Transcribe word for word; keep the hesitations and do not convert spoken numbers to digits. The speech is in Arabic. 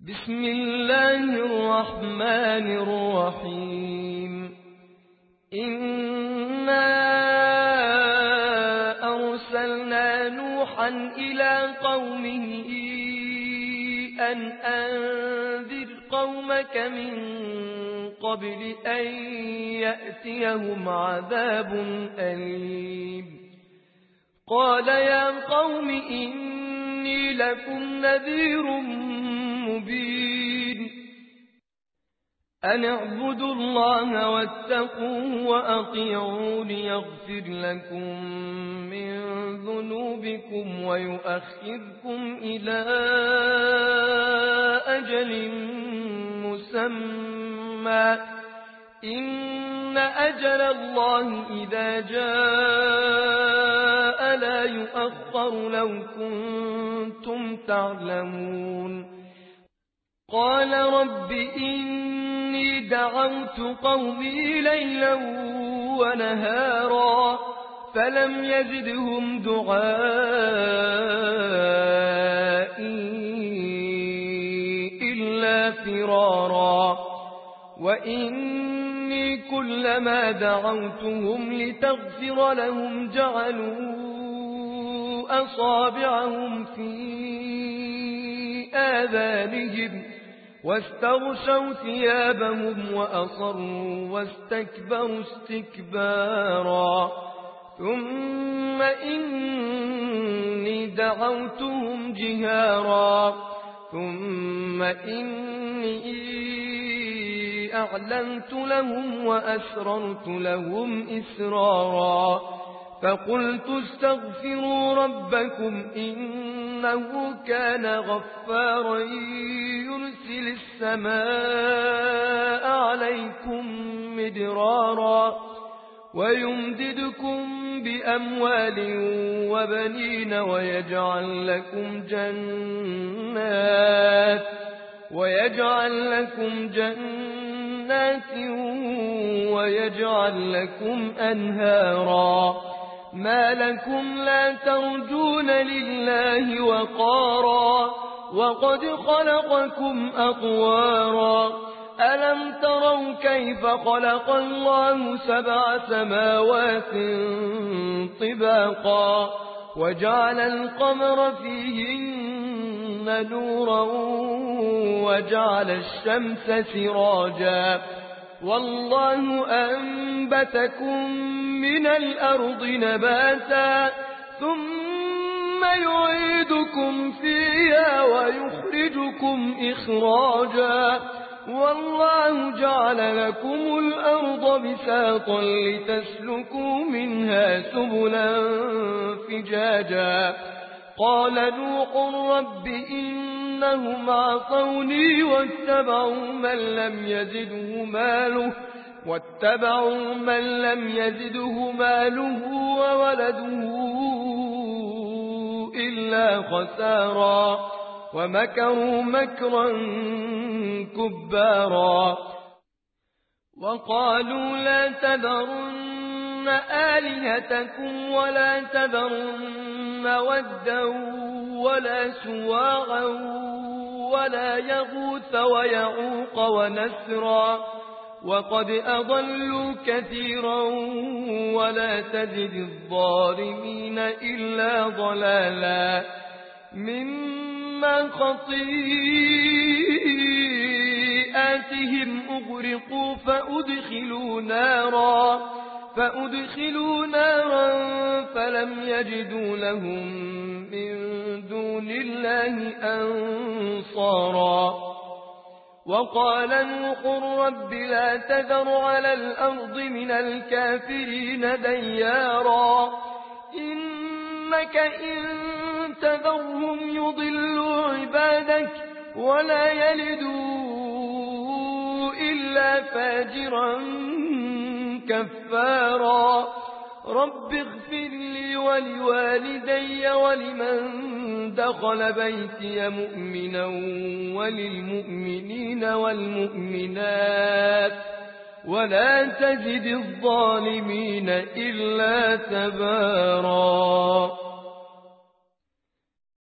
بسم الله الرحمن الرحيم. إنا أرسلنا نوحا إلى قومه أن أنذر قومك من قبل أن يأتيهم عذاب أليم. قال يا قوم إني لكم نذير مبين. أن اعبدوا الله واتقوه وأطيعون يغفر لكم من ذنوبكم ويؤخركم إلى أجل مسمى إن أجل الله إذا جاء لا يؤخر لو كنتم تعلمون. قال رب إني دعوت قومي ليلا ونهارا فلم يزدهم دعائي إلا فرارا. وإني كلما دعوتهم لتغفر لهم جعلوا أصابعهم في آذانهم واستغشوا ثيابهم وأصروا واستكبروا استكبارا. ثم إني دعوتهم جهارا ثم إني أعلنت لهم وأسررت لهم إسرارا. فقلت استغفروا ربكم إنه كان غفارا يرسل السماء عليكم مدرارا ويمددكم بأموال وبنين ويجعل لكم جنات ويجعل لكم جنات ويجعل لكم أنهارا. ما لكم لا ترجون لله وقارا وقد خلقكم أطوارا. ألم تروا كيف خلق الله سبع سماوات طباقا وجعل القمر فيهن نورا وجعل الشمس سراجا والله أنبتكم من الأرض نباتا ثم يعيدكم فيها ويخرجكم إخراجا والله جعل لكم الأرض بساطا لتسلكوا منها سبلا فجاجا. قال نوح رب إنهم عصوني واتبعوا من لم يزده ماله واتبعوا من لم يزده ماله وولده إلا خسارا ومكروا مكرا كبارا. وقالوا لا تذرن آلهتكم ولا تذرن ودا ولا سواعا ولا يغوث ويعوق ونسرا وقد أضلوا كثيرا ولا تزد الظالمين إلا ضلالا. مما خطيئاتهم أغرقوا فأدخلوا نارا فأدخلوا نارا فلم يجدوا لهم من دون الله أنصارا. وقال نوح رب لا تذر على الأرض من الكافرين ديارا إنك إن تذرهم يضلوا عبادك ولا يلدوا إلا فاجرا كفارا. رب اغفر لي ولوالدي ولمن دخل بيتي مؤمنا وللمؤمنين والمؤمنات ولا تزد الظالمين إلا تبارا.